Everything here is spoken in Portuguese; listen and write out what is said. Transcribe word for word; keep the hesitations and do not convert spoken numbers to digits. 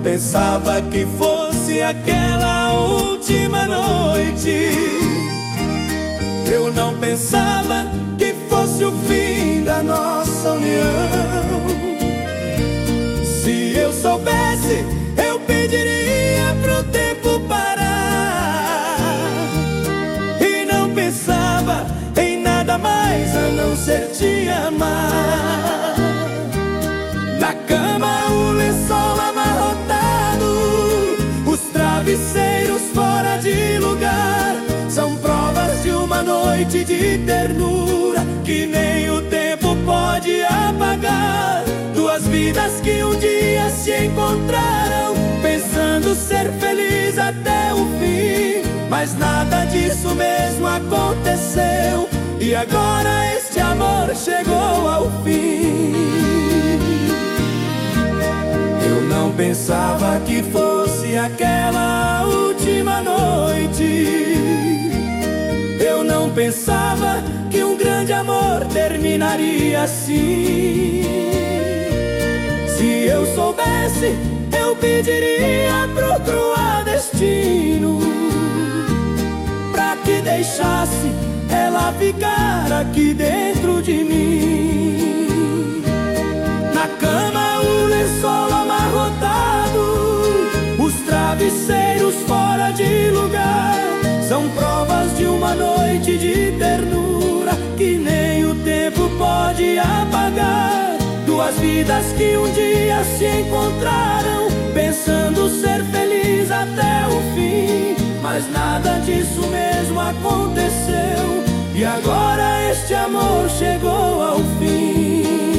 pensava que fosse aquela última noite. Eu não pensava que fosse o fim da nossa união. Se eu soubesse, eu pediria pro tempo parar. E não pensava em nada mais a não ser te amar. Na cama o lençol amarrotado, os travesseiros fora de lugar, são provas de uma noite de ternura que nem o tempo pode apagar. Duas vidas que um dia se encontraram, pensando ser feliz até o fim, mas nada disso mesmo aconteceu. E agora este amor chegou ao fim. Eu não pensava que fosse aquela última noite. Eu não pensava que um grande amor terminaria assim. Se eu soubesse, eu pediria pro cruel destino pra que deixasse ela ficar aqui dentro de mim. Na cama o lençol amarrotado, os travesseiros fora de lugar, são provas de uma noite de ternura que nem o tempo pode apagar. Duas vidas que um dia se encontraram, pensando ser feliz até o fim, mas nada disso mesmo aconteceu. E agora este amor chegou ao fim.